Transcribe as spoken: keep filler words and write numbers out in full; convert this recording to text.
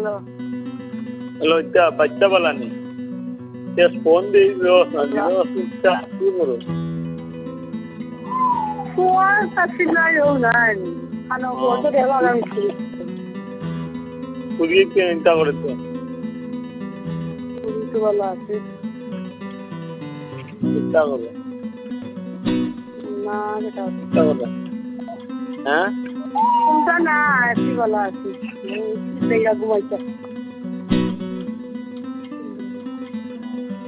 লজ্জা বাচ্চা বলানি ফোন দিয়ে ব্যবস্থা কি করো ফোন সাথীরাও নাই আনো কত দেওয়া লাগছে পুলিশ কে চিন্তা করতে পুলিশ वाला আছে চিন্তা করো না এটা চিন্তা করো হ্যাঁ চিন্তা না এসি वाला আছে এই ঘুমাইছে